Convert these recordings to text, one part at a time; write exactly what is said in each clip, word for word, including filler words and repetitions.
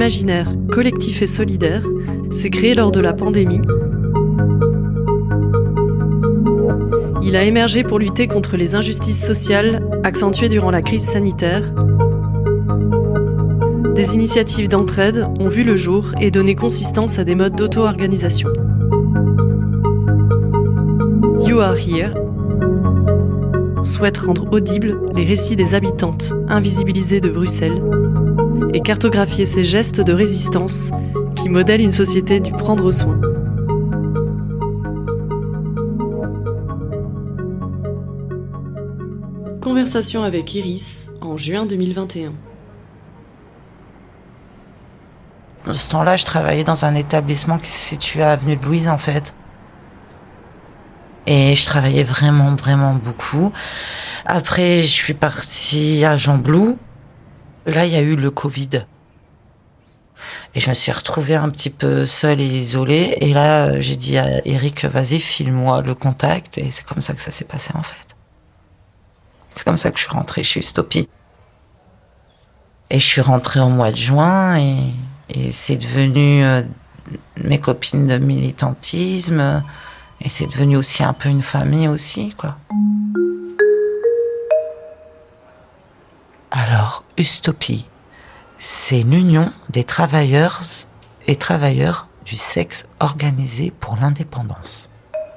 imaginaire, collectif et solidaire s'est créé lors de la pandémie. Il a émergé pour lutter contre les injustices sociales accentuées durant la crise sanitaire. Des initiatives d'entraide ont vu le jour et donné consistance à des modes d'auto-organisation. You Are Here souhaite rendre audibles les récits des habitantes invisibilisées de Bruxelles et cartographier ces gestes de résistance qui modèlent une société du prendre soin. Conversation avec Iris en juin deux mille vingt et un. À ce temps-là, je travaillais dans un établissement qui se situait à Avenue de Louise, en fait. Et je travaillais vraiment, vraiment beaucoup. Après, je suis partie à Jean-Blou. Là, il y a eu le Covid. Et je me suis retrouvée un petit peu seule et isolée. Et là, j'ai dit à Eric, vas-y, file-moi le contact. Et c'est comme ça que ça s'est passé, en fait. C'est comme ça que je suis rentrée chez Ustopie. Et je suis rentrée au mois de juin et, et c'est devenu euh, mes copines de militantisme. Et c'est devenu aussi un peu une famille aussi, quoi. Alors, Ustopie, c'est l'union des travailleurs et travailleurs du sexe organisé pour l'indépendance.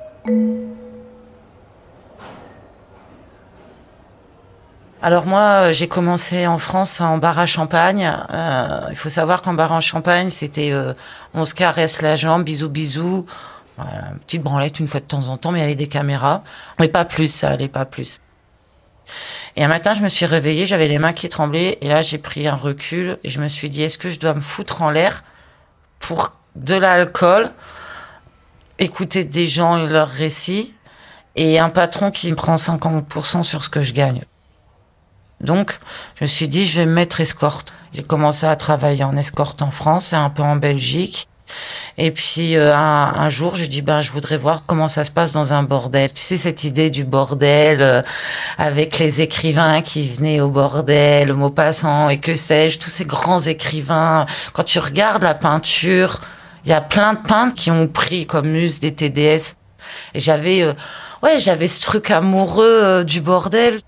Alors moi, j'ai commencé en France en bar à champagne. Euh, il faut savoir qu'en bar à champagne, c'était euh, on se caresse la jambe, bisous bisous. Voilà, une petite branlette une fois de temps en temps, mais il y avait des caméras. Mais pas plus, ça allait pas plus. Et un matin, je me suis réveillée, j'avais les mains qui tremblaient. Et là, j'ai pris un recul et je me suis dit, est-ce que je dois me foutre en l'air pour de l'alcool, écouter des gens et leurs récits, et un patron qui me prend cinquante pour cent sur ce que je gagne. Donc, je me suis dit, je vais me mettre escorte. J'ai commencé à travailler en escorte en France et un peu en Belgique. Et puis euh, un, un jour, je dis ben je voudrais voir comment ça se passe dans un bordel. Tu sais cette idée du bordel euh, avec les écrivains qui venaient au bordel, Maupassant et que sais-je, tous ces grands écrivains. Quand tu regardes la peinture, il y a plein de peintres qui ont pris comme muse des T D S. Et j'avais euh, ouais j'avais ce truc amoureux euh, du bordel.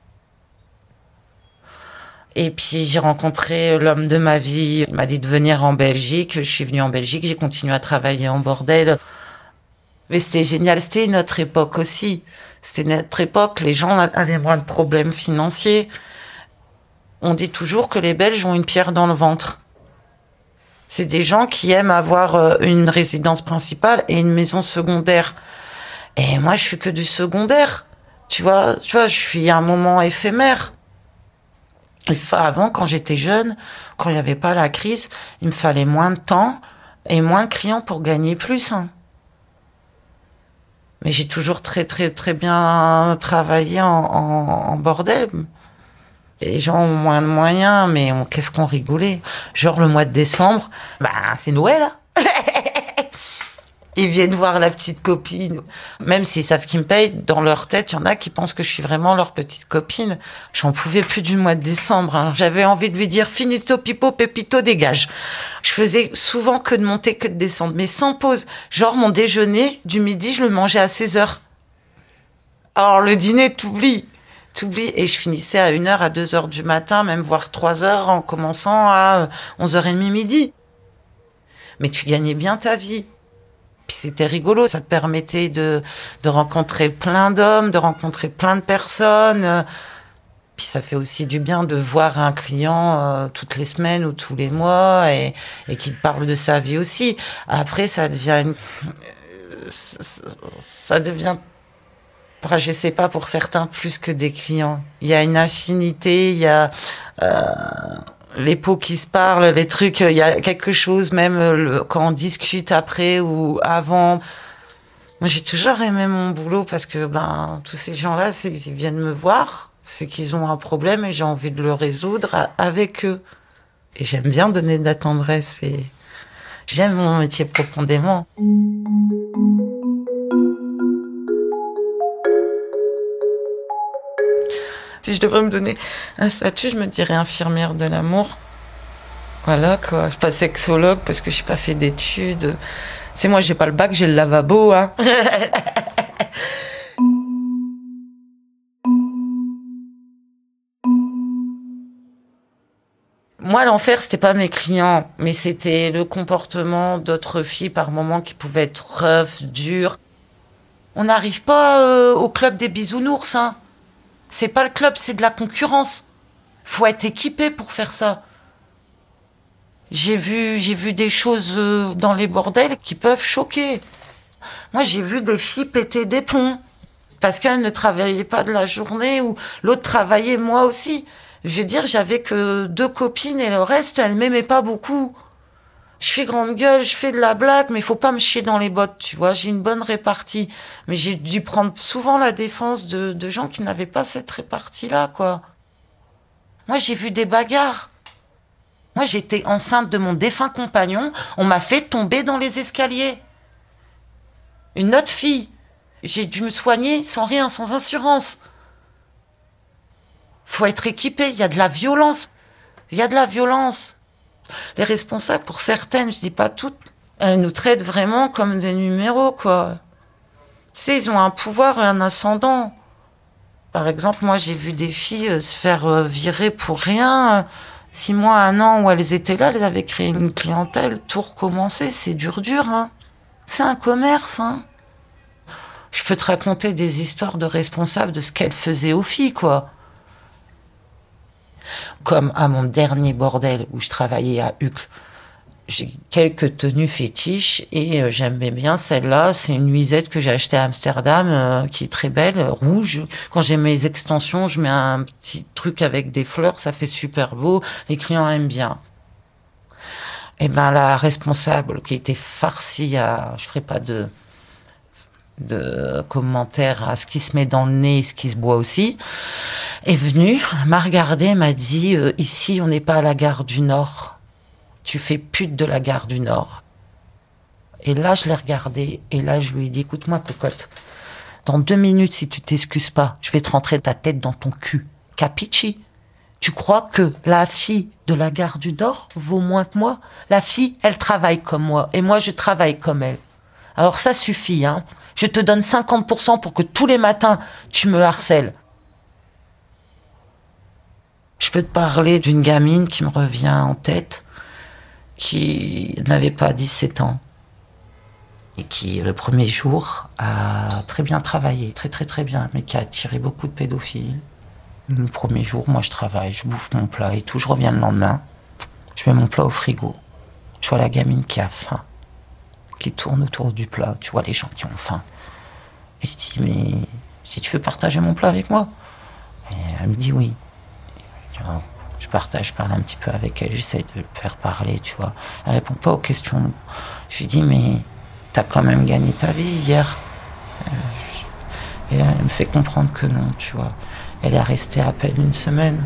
Et puis j'ai rencontré l'homme de ma vie. Il m'a dit de venir en Belgique. Je suis venue en Belgique. J'ai continué à travailler en bordel. Mais c'était génial. C'était une autre époque aussi. C'était notre époque. Les gens avaient moins de problèmes financiers. On dit toujours que les Belges ont une pierre dans le ventre. C'est des gens qui aiment avoir une résidence principale et une maison secondaire. Et moi, je suis que du secondaire. Tu vois, tu vois, je suis un moment éphémère. Avant, quand j'étais jeune, quand il n'y avait pas la crise, il me fallait moins de temps et moins de clients pour gagner plus. Hein. Mais j'ai toujours très, très, très bien travaillé en, en, en bordel. Et les gens ont moins de moyens, mais on, qu'est-ce qu'on rigolait. Genre le mois de décembre, bah c'est Noël. Hein. Ils viennent voir la petite copine. Même s'ils savent qu'ils me payent, dans leur tête, il y en a qui pensent que je suis vraiment leur petite copine. J'en pouvais plus du mois de décembre. Hein. J'avais envie de lui dire « Finito, pipo, pépito, dégage ». Je faisais souvent que de monter, que de descendre, mais sans pause. Genre mon déjeuner, du midi, je le mangeais à seize heures. Alors le dîner, t'oublies. T'oublies. Et je finissais à une heure, à deux heures du matin, même voire trois heures, en commençant à onze heures trente, midi. Mais tu gagnais bien ta vie. Puis c'était rigolo, ça te permettait de, de rencontrer plein d'hommes, de rencontrer plein de personnes. Puis ça fait aussi du bien de voir un client euh, toutes les semaines ou tous les mois et, et qui te parle de sa vie aussi. Après, ça devient une... ça devient, je sais pas, pour certains plus que des clients. Il y a une affinité, il y a... Euh, les pots qui se parlent, les trucs, il y a quelque chose, même le, quand on discute après ou avant. Moi, j'ai toujours aimé mon boulot parce que, ben, tous ces gens-là, c'est, ils viennent me voir, c'est qu'ils ont un problème et j'ai envie de le résoudre à, avec eux. Et j'aime bien donner de la tendresse et j'aime mon métier profondément. Si je devrais me donner un statut, je me dirais infirmière de l'amour. Voilà, quoi. Je passe sexologue parce que j'ai pas fait d'études. C'est moi, j'ai pas le bac, j'ai le lavabo, hein. Moi, l'enfer, c'était pas mes clients, mais c'était le comportement d'autres filles par moments qui pouvaient être rough, dur. On n'arrive pas euh, au club des bisounours, hein. C'est pas le club, c'est de la concurrence. Faut être équipé pour faire ça. J'ai vu, j'ai vu des choses euh, dans les bordels qui peuvent choquer. Moi, j'ai vu des filles péter des plombs parce qu'elles ne travaillaient pas de la journée ou l'autre travaillait, moi aussi. Je veux dire, j'avais que deux copines et le reste, elles m'aimaient pas beaucoup. Je fais grande gueule, je fais de la blague, mais faut pas me chier dans les bottes, tu vois. J'ai une bonne répartie. Mais j'ai dû prendre souvent la défense de, de gens qui n'avaient pas cette répartie-là, quoi. Moi, j'ai vu des bagarres. Moi, j'étais enceinte de mon défunt compagnon. On m'a fait tomber dans les escaliers. Une autre fille. J'ai dû me soigner sans rien, sans assurance. Faut être équipé. Il y a de la violence. Il y a de la violence. Les responsables, pour certaines, je dis pas toutes, elles nous traitent vraiment comme des numéros, quoi. Tu sais, ils ont un pouvoir et un ascendant. Par exemple, moi, j'ai vu des filles se faire virer pour rien. Six mois, un an où elles étaient là, elles avaient créé une clientèle, tout recommencer, c'est dur, dur, hein. C'est un commerce, hein. Je peux te raconter des histoires de responsables de ce qu'elles faisaient aux filles, quoi. Comme à mon dernier bordel où je travaillais à Uccle. J'ai quelques tenues fétiches et euh, j'aimais bien celle-là. C'est une nuisette que j'ai achetée à Amsterdam, euh, qui est très belle, rouge. Quand j'ai mes extensions, je mets un petit truc avec des fleurs, ça fait super beau. Les clients aiment bien. Et ben la responsable qui était farcie à, je ferai pas de de commentaires à ce qui se met dans le nez et ce qui se boit aussi, est venue, m'a regardé, m'a dit euh, ici on n'est pas à la gare du Nord. Tu fais pute de la gare du Nord. Et là, je l'ai regardé, et là, je lui ai dit, écoute-moi, cocotte, dans deux minutes, si tu t'excuses pas, je vais te rentrer ta tête dans ton cul. Capichi? Tu crois que la fille de la gare du Nord vaut moins que moi? La fille, elle travaille comme moi, et moi, je travaille comme elle. Alors ça suffit, hein. Je te donne cinquante pour cent pour que tous les matins, tu me harcèles. Je peux te parler d'une gamine qui me revient en tête, qui n'avait pas dix-sept ans et qui, le premier jour, a très bien travaillé, très très très bien, mais qui a attiré beaucoup de pédophiles. Le premier jour, moi je travaille, je bouffe mon plat et tout, je reviens le lendemain, je mets mon plat au frigo, je vois la gamine qui a faim, qui tourne autour du plat, tu vois les gens qui ont faim. Et je dis, mais si tu veux partager mon plat avec moi? Et elle me dit oui. Je partage, je parle un petit peu avec elle, j'essaie de le faire parler, tu vois. Elle répond pas aux questions. Je lui dis, mais t'as quand même gagné ta vie hier. Et là, elle me fait comprendre que non, tu vois. Elle est restée à peine une semaine.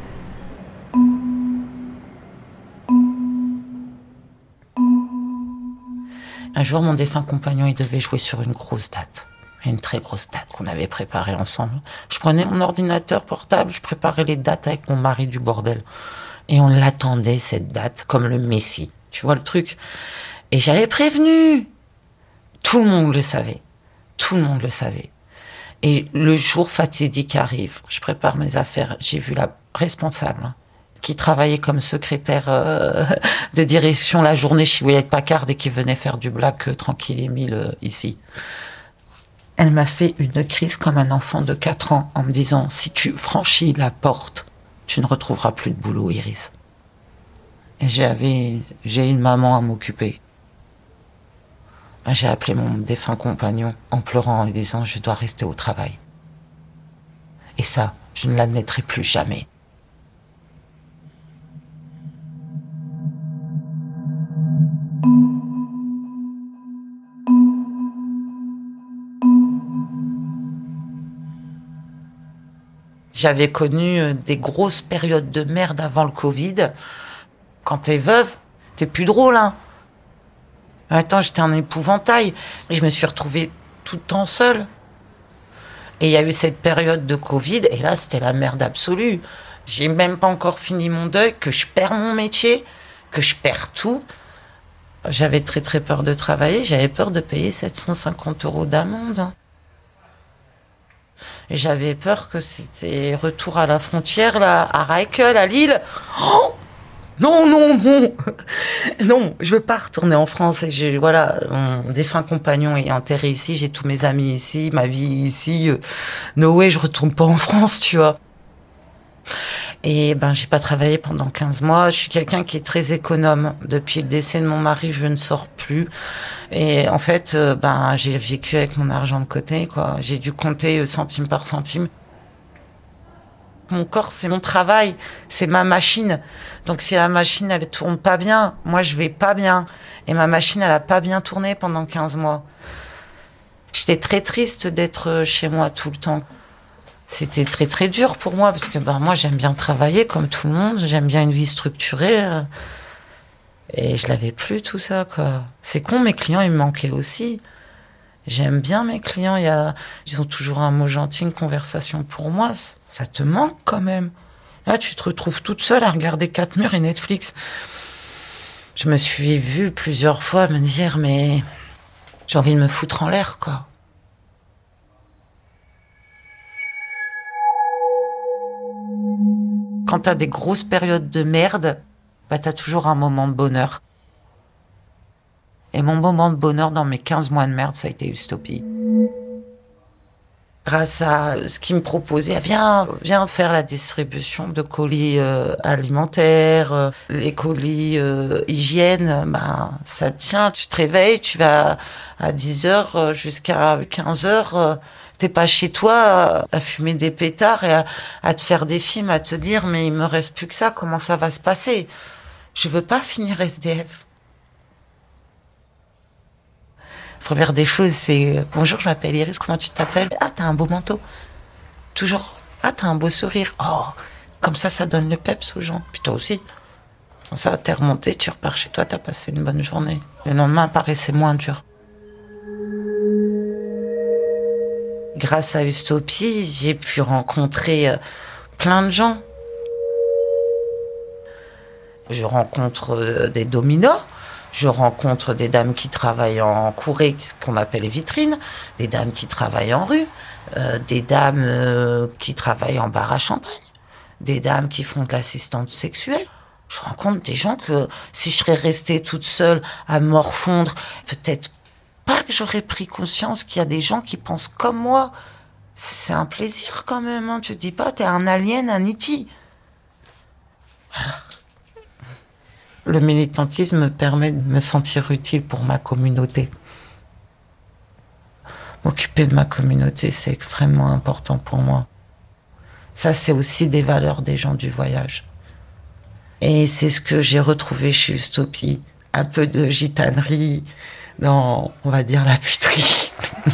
Un jour, mon défunt compagnon, il devait jouer sur une grosse date. Une très grosse date qu'on avait préparée ensemble. Je prenais mon ordinateur portable, je préparais les dates avec mon mari du bordel. Et on l'attendait, cette date, comme le Messie. Tu vois le truc? Et j'avais prévenu. Tout le monde le savait. Tout le monde le savait. Et le jour fatidique arrive. Je prépare mes affaires. J'ai vu la responsable, qui travaillait comme secrétaire euh, de direction la journée chez Hewlett Packard et qui venait faire du black euh, tranquille et mille euh, ici. Elle m'a fait une crise comme un enfant de quatre ans en me disant « Si tu franchis la porte, tu ne retrouveras plus de boulot, Iris. » Et j'avais, j'ai une maman à m'occuper. J'ai appelé mon défunt compagnon en pleurant en lui disant « Je dois rester au travail. » Et ça, je ne l'admettrai plus jamais. J'avais connu des grosses périodes de merde avant le Covid. Quand t'es veuve, t'es plus drôle, hein. Attends, j'étais un épouvantail. Et je me suis retrouvée tout le temps seule. Et il y a eu cette période de Covid, et là, c'était la merde absolue. J'ai même pas encore fini mon deuil, que je perds mon métier, que je perds tout. J'avais très très peur de travailler, j'avais peur de payer sept cent cinquante euros d'amende. Et j'avais peur que c'était retour à la frontière, là, à Rijkel, à Lille. Oh non, non, non, non, je veux pas retourner en France. Et j'ai, voilà, mon défunt compagnon est enterré ici, j'ai tous mes amis ici, ma vie ici. No way, je retourne pas en France, tu vois. Et ben, j'ai pas travaillé pendant quinze mois. Je suis quelqu'un qui est très économe. Depuis le décès de mon mari, je ne sors plus. Et en fait, ben, j'ai vécu avec mon argent de côté, quoi. J'ai dû compter centime par centime. Mon corps, c'est mon travail, c'est ma machine. Donc si la machine, elle tourne pas bien, moi, je vais pas bien. Et ma machine, elle a pas bien tourné pendant quinze mois. J'étais très triste d'être chez moi tout le temps. C'était très, très dur pour moi, parce que ben, moi, j'aime bien travailler comme tout le monde. J'aime bien une vie structurée. Et je l'avais plus, tout ça, quoi. C'est con, mes clients, ils me manquaient aussi. J'aime bien mes clients, il y a, ils ont toujours un mot gentil, une conversation pour moi. Ça te manque quand même. Là, tu te retrouves toute seule à regarder quatre murs et Netflix. Je me suis vue plusieurs fois me dire, mais j'ai envie de me foutre en l'air, quoi. Quand t'as des grosses périodes de merde, bah t'as toujours un moment de bonheur. Et mon moment de bonheur dans mes quinze mois de merde, ça a été Ustopie. Grâce à ce qu'ils me proposaient, viens, viens faire la distribution de colis euh, alimentaires, euh, les colis euh, hygiène, bah, ça tient, tu te réveilles, tu vas à dix heures jusqu'à quinze heures, euh, t'es pas chez toi euh, à fumer des pétards et à, à te faire des films, à te dire, mais il me reste plus que ça, comment ça va se passer? Je veux pas finir S D F. Première des choses, c'est « Bonjour, je m'appelle Iris, comment tu t'appelles ?»« Ah, t'as un beau manteau. » Toujours « Ah, t'as un beau sourire. » Oh, comme ça, ça donne le peps aux gens. Puis toi aussi. Comme ça, t'es remonté, tu repars chez toi, t'as passé une bonne journée. Le lendemain paraissait moins dur. Grâce à Ustopie, j'ai pu rencontrer plein de gens. Je rencontre des dominos. Je rencontre des dames qui travaillent en courée, ce qu'on appelle les vitrines, des dames qui travaillent en rue, euh, des dames euh, qui travaillent en bar à champagne, des dames qui font de l'assistance sexuelle. Je rencontre des gens que si je serais restée toute seule à morfondre, peut-être pas que j'aurais pris conscience qu'il y a des gens qui pensent comme moi. C'est un plaisir quand même, hein. Tu te dis pas, t'es un alien, un E T. Voilà. Le militantisme me permet de me sentir utile pour ma communauté. M'occuper de ma communauté, c'est extrêmement important pour moi. Ça, c'est aussi des valeurs des gens du voyage. Et c'est ce que j'ai retrouvé chez Ustopie. Un peu de gitanerie dans, on va dire, la puterie.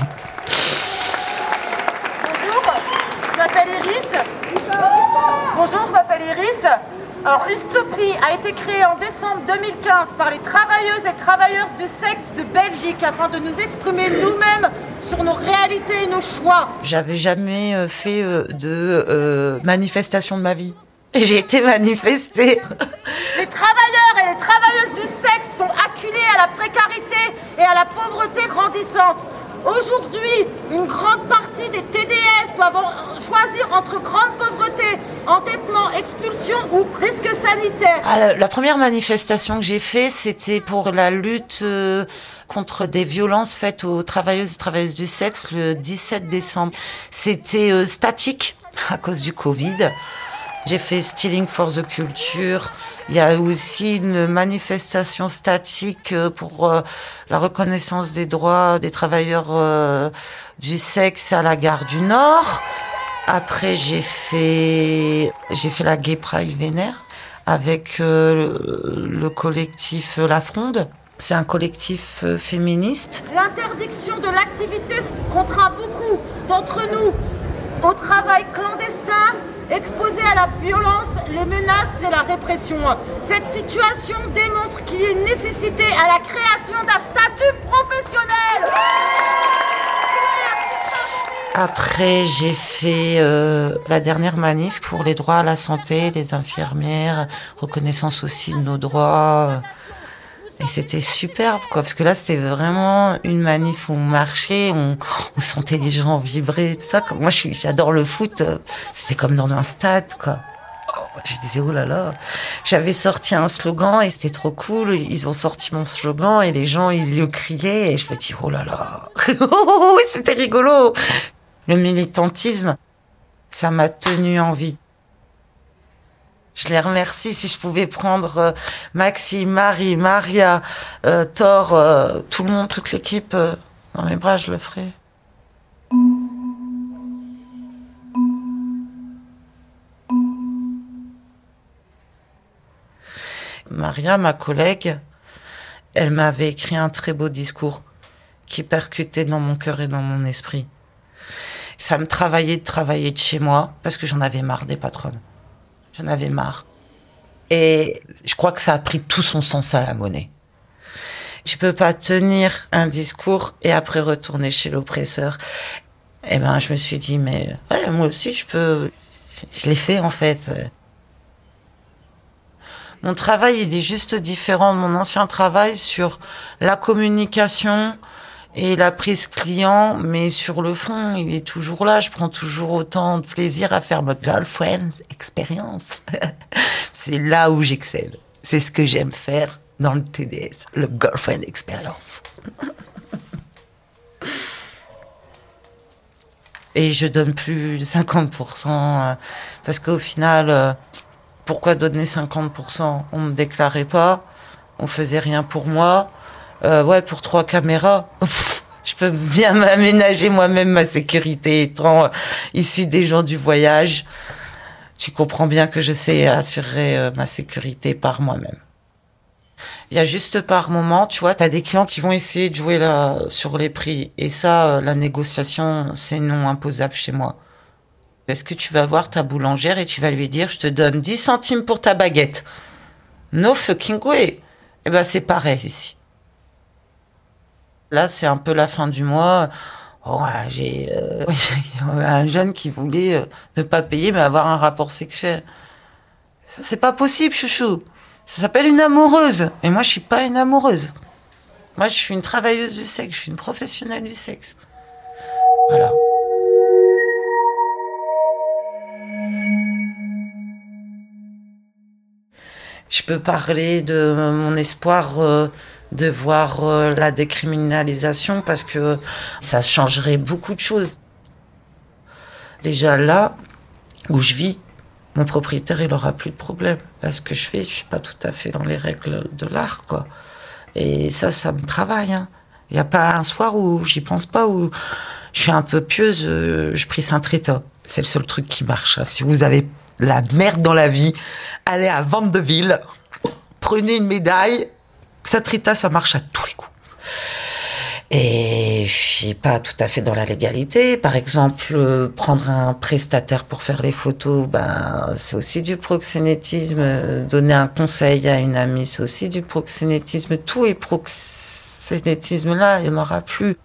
Bonjour, je m'appelle Iris. Bonjour, je m'appelle Iris. Alors, Ustopie a été créée en décembre deux mille quinze par les travailleuses et travailleurs du sexe de Belgique afin de nous exprimer nous-mêmes sur nos réalités et nos choix. J'avais jamais fait de euh, manifestation de ma vie. Et j'ai été manifestée. Les travailleurs et les travailleuses du sexe sont acculés à la précarité et à la pauvreté grandissante. Aujourd'hui, une grande partie des T D S doivent choisir entre grande pauvreté, endettement, expulsion ou risque sanitaire. Ah, la, la première manifestation que j'ai faite, c'était pour la lutte euh, contre des violences faites aux travailleuses et travailleuses du sexe le dix-sept décembre. C'était euh, statique à cause du Covid. J'ai fait Stealing for the Culture. Il y a aussi une manifestation statique pour euh, la reconnaissance des droits des travailleurs euh, du sexe à la gare du Nord. Après, j'ai fait j'ai fait la Gay Pride Vénère avec euh, le, le collectif La Fronde. C'est un collectif euh, féministe. L'interdiction de l'activité contraint beaucoup d'entre nous au travail clandestin, exposés à la violence, les menaces et la répression. Cette situation démontre qu'il y a une nécessité à la création d'un statut professionnel. Après, j'ai fait euh, la dernière manif pour les droits à la santé, les infirmières, reconnaissance aussi de nos droits. Et c'était superbe, quoi, parce que là, c'était vraiment une manif où on marchait, on, on sentait les gens vibrer, tout ça. Moi, je suis, j'adore le foot, c'était comme dans un stade, quoi. Je disais, oh là là. J'avais sorti un slogan et c'était trop cool. Ils ont sorti mon slogan et les gens, ils le criaient et je me dis, oh là là. Oui, c'était rigolo. Le militantisme, ça m'a tenu en vie. Je les remercie. Si je pouvais prendre euh, Maxime, Marie, Maria, euh, Thor, euh, tout le monde, toute l'équipe euh, dans mes bras, je le ferais. Maria, ma collègue, elle m'avait écrit un très beau discours qui percutait dans mon cœur et dans mon esprit. Ça me travaillait de travailler de chez moi parce que j'en avais marre des patronnes. J'en avais marre. Et je crois que ça a pris tout son sens à la monnaie. Tu peux pas tenir un discours et après retourner chez l'oppresseur. Et ben, je me suis dit, mais ouais, moi aussi, je peux. Je l'ai fait en fait. Mon travail, il est juste différent de mon ancien travail sur la communication et la prise client, mais sur le fond, il est toujours là. Je prends toujours autant de plaisir à faire ma girlfriend expérience. C'est là où j'excelle. C'est ce que j'aime faire dans le T D S, le girlfriend expérience. Et je donne plus de cinquante pour cent parce qu'au final, pourquoi donner cinquante pour cent? On me déclarait pas, on faisait rien pour moi. Euh, ouais, pour trois caméras, pff, je peux bien m'aménager moi-même ma sécurité étant issue des gens du voyage. Tu comprends bien que je sais assurer euh, ma sécurité par moi-même. Il y a juste par moment, tu vois, t'as des clients qui vont essayer de jouer là sur les prix. Et ça, euh, la négociation, c'est non imposable chez moi. Est-ce que tu vas voir ta boulangère et tu vas lui dire, je te donne dix centimes pour ta baguette? No fucking way. Eh ben, c'est pareil ici. Là, c'est un peu la fin du mois. Oh, j'ai euh, un jeune qui voulait euh, ne pas payer mais avoir un rapport sexuel. Ça, c'est pas possible, chouchou. Ça s'appelle une amoureuse. Et moi, je suis pas une amoureuse. Moi, je suis une travailleuse du sexe. Je suis une professionnelle du sexe. Voilà. Je peux parler de mon espoir euh, de voir euh, la décriminalisation parce que ça changerait beaucoup de choses. Déjà là où je vis, mon propriétaire, il aura plus de problème. Là, ce que je fais, je suis pas tout à fait dans les règles de l'art, quoi. Et ça, ça me travaille, hein. Il y a pas un soir où j'y pense pas, où je suis un peu pieuse, euh, je prie Saint-Rita. C'est le seul truc qui marche, hein. Si vous avez la merde dans la vie, allez à Vandeville, prenez une médaille. Saint-Rita, ça marche à tous les coups. Et je suis pas tout à fait dans la légalité. Par exemple, euh, prendre un prestataire pour faire les photos, ben c'est aussi du proxénétisme. Donner un conseil à une amie, c'est aussi du proxénétisme. Tout est proxénétisme là, il n'y en aura plus.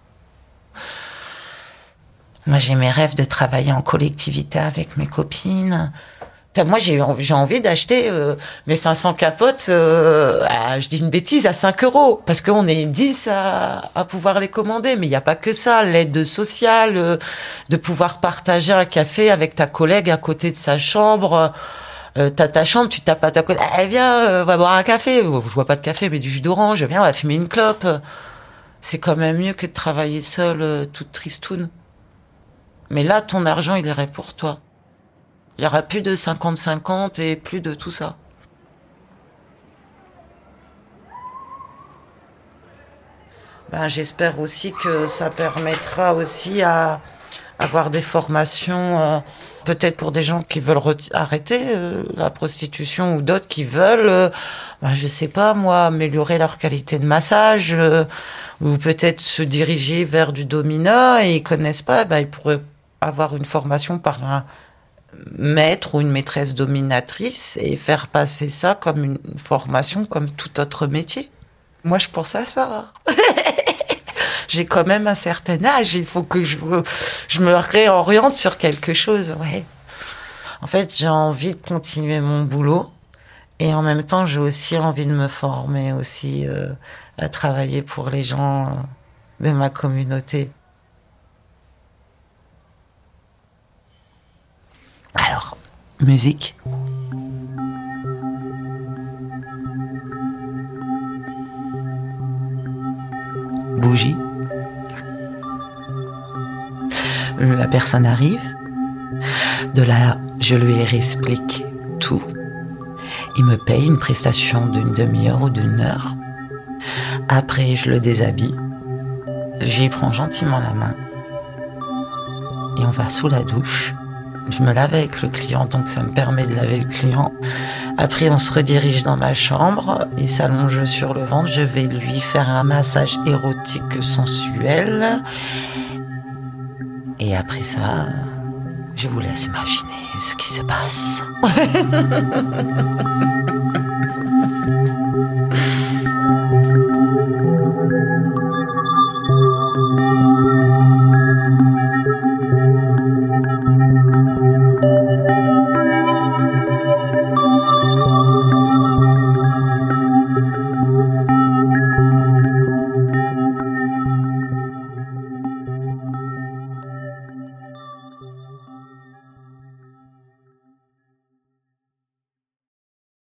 Moi, j'ai mes rêves de travailler en collectivité avec mes copines. Moi, j'ai, j'ai envie d'acheter euh, mes cinq cents capotes, euh, à, je dis une bêtise, à cinq euros. Parce qu'on est dix à, à pouvoir les commander. Mais il n'y a pas que ça. L'aide sociale, euh, de pouvoir partager un café avec ta collègue à côté de sa chambre. Euh, t'as ta chambre, tu tapes à ta collègue. Eh, viens, euh, on va boire un café. Je vois pas de café, mais du jus d'orange. Viens, on va fumer une clope. C'est quand même mieux que de travailler seule, euh, toute tristoune. Mais là, ton argent, il irait pour toi. Il n'y aura plus de cinquante cinquante et plus de tout ça. Ben, j'espère aussi que ça permettra aussi à avoir des formations, euh, peut-être pour des gens qui veulent reti- arrêter euh, la prostitution ou d'autres qui veulent, euh, ben, je sais pas moi, améliorer leur qualité de massage euh, ou peut-être se diriger vers du dominat et ils connaissent pas, ben, ils pourraient avoir une formation par un maître ou une maîtresse dominatrice et faire passer ça comme une formation comme tout autre métier. Moi, je pense à ça. j'ai quand même un certain âge, il faut que je, je me réoriente sur quelque chose, ouais. En fait, j'ai envie de continuer mon boulot et en même temps, j'ai aussi envie de me former aussi euh, à travailler pour les gens euh, de ma communauté. Alors, musique. Bougie. La personne arrive. De là, je lui explique tout. Il me paye une prestation d'une demi-heure ou d'une heure. Après, je le déshabille. J'y prends gentiment la main. Et on va sous la douche. Je me lave avec le client, donc ça me permet de laver le client. Après, on se redirige dans ma chambre. Il s'allonge sur le ventre. Je vais lui faire un massage érotique sensuel. Et après ça, je vous laisse imaginer ce qui se passe.